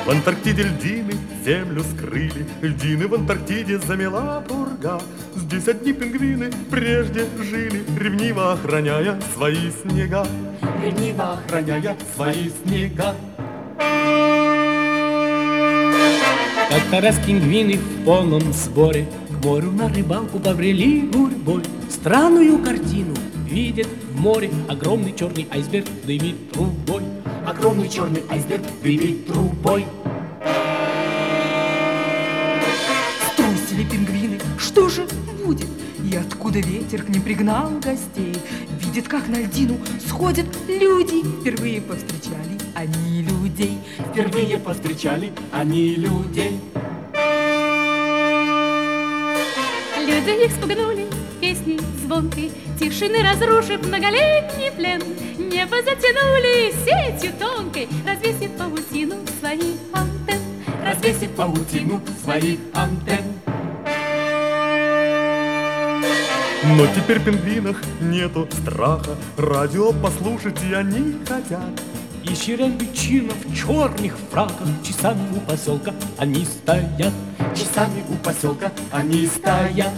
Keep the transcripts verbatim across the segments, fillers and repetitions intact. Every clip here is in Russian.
В Антарктиде льдины землю скрыли, льдины в Антарктиде замела пурга. Здесь одни пингвины прежде жили, ревниво охраняя свои снега. Ревниво охраняя свои снега. Как-то раз пингвины в полном сборе к морю на рыбалку побрели гурьбой. Странную картину видят в море. Огромный черный айсберг дымит трубой. Огромный черный айсберг дымит трубой. Струсили пингвины, что же будет? И откуда ветер к ним пригнал гостей? Видят, как на льдину сходят люди. Впервые повстречали они людей. Впервые повстречали они людей. Люди их спугнули песней звонкой, тишины разрушив многолетний плен. Небо затянули сетью тонкой, развесив паутину своих антенн. Развесив паутину своих антенн. Но теперь в пингвинах нету страха, радио послушать и они хотят. И черепичина в черных фраках часами у поселка они стоят. Часами у поселка они стоят.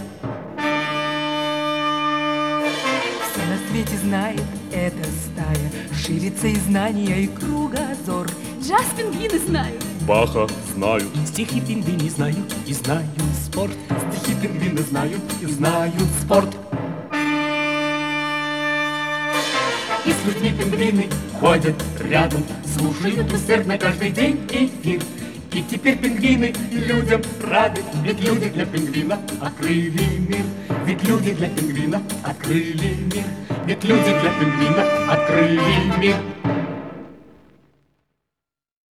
Все на свете знает эта стая, ширится и знания, и кругозор. Джаз пингвины знают, Баха знают, Стихи пингвины знают и знают спорт. стихи пингвины знают и знают спорт. И с людьми пингвины ходят рядом, слушают усердно каждый день эфир. И теперь пингвины людям рады, ведь люди для пингвина открыли мир. Ведь люди для пингвина открыли мир. Ведь люди для пингвина открыли мир.